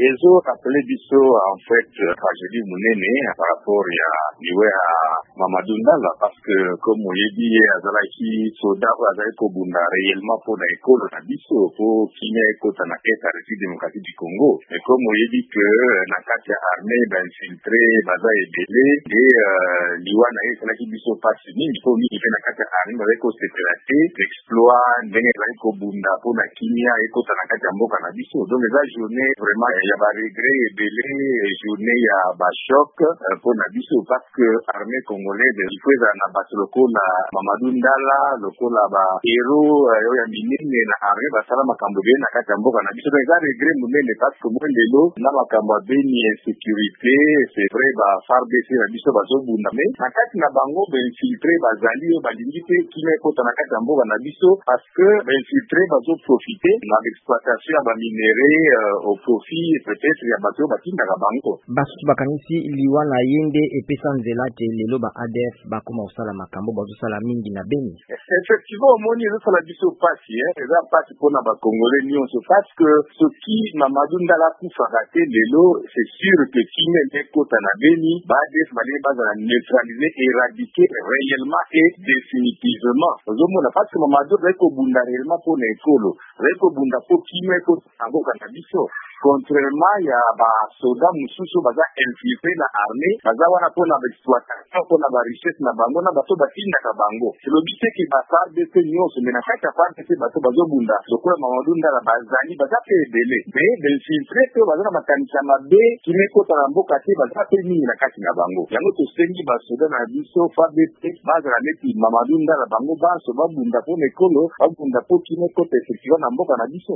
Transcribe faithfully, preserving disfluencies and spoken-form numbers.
ezo rappelé biso en fait tragédie munene par rapport ya liwe ya Mamadou Ndala parce que comme oyebi ye azalaki soda oyo azali kobunda réellement mpona ekolo na biso po kimia ekota na kati ya République démocratique du Congo. Mais comme oyebi que na kati ya armée bainfiltré baza ebele nde liwa na ye esalaki biso pasi mingi po mingi mpe na kati ya armée bazali koseparate exploit ndenge ezali kobunda mpona kimia ekota na kati ya mboka na biso. Donc eza journée vraiment ya baregret ebele, journée ya bachoc mpona biso parce que armée congolaise il faut ezala na bato lokola Mamadou Ndala lokola bahero oyo ya minene na armée basala makambo ebele na kati ya mboka na biso. Donc eza regret monene parce que moi lelo na makambo ya beni insécurité c'est vrai ba F A R D C na biso bazobunda mais na kati na bango bainfiltré bazali oyo balingi mpe kimia ekota na kati ya mboka na biso parce que bainfiltré bazoprofite na l'exploitation ya baminere euh, au profit peut-être ya bato oyo batindaka bango. Basusu bakanisi liwa na ye nde epesa nzela te lelo ba A D F bakoma kosala makambo bazosala mingi na Beni. Effectivement omoni ezosala biso pasi eza pasi mpona bakongolais nyonso parce que soki Mamadou Ndala akufaka te lelo c'est sûr que kimia ekota na Beni ba A D F balingi bazala neutraliser éradiquer réellement et définitivement. Ozomona parce que Mamadou azali kobunda réellement mpona ekolo azali kobunda mpo kimia ekota na mboka na biso. Contrairement ya basoda mosusu baza infiltré na armée baza wana mpona baexploitation mpona barichesse na bango na bato batindaka bango. elobi te ke ba F A R D C nyonso me na kati ya F A R D C bato bazobunda lokola Mamadou Ndala bazali baza mpe ebele me bainfiltré te baza na makanisi ya mabe kimia ekota na mboka te baza mpe mingi na kati na bango. Yango tosengi basoda na biso F A R D C bazala neti Mamadou Ndala bango banso babunda mpona ekolo babunda mpo kimia ekota effectivement na mboka na biso.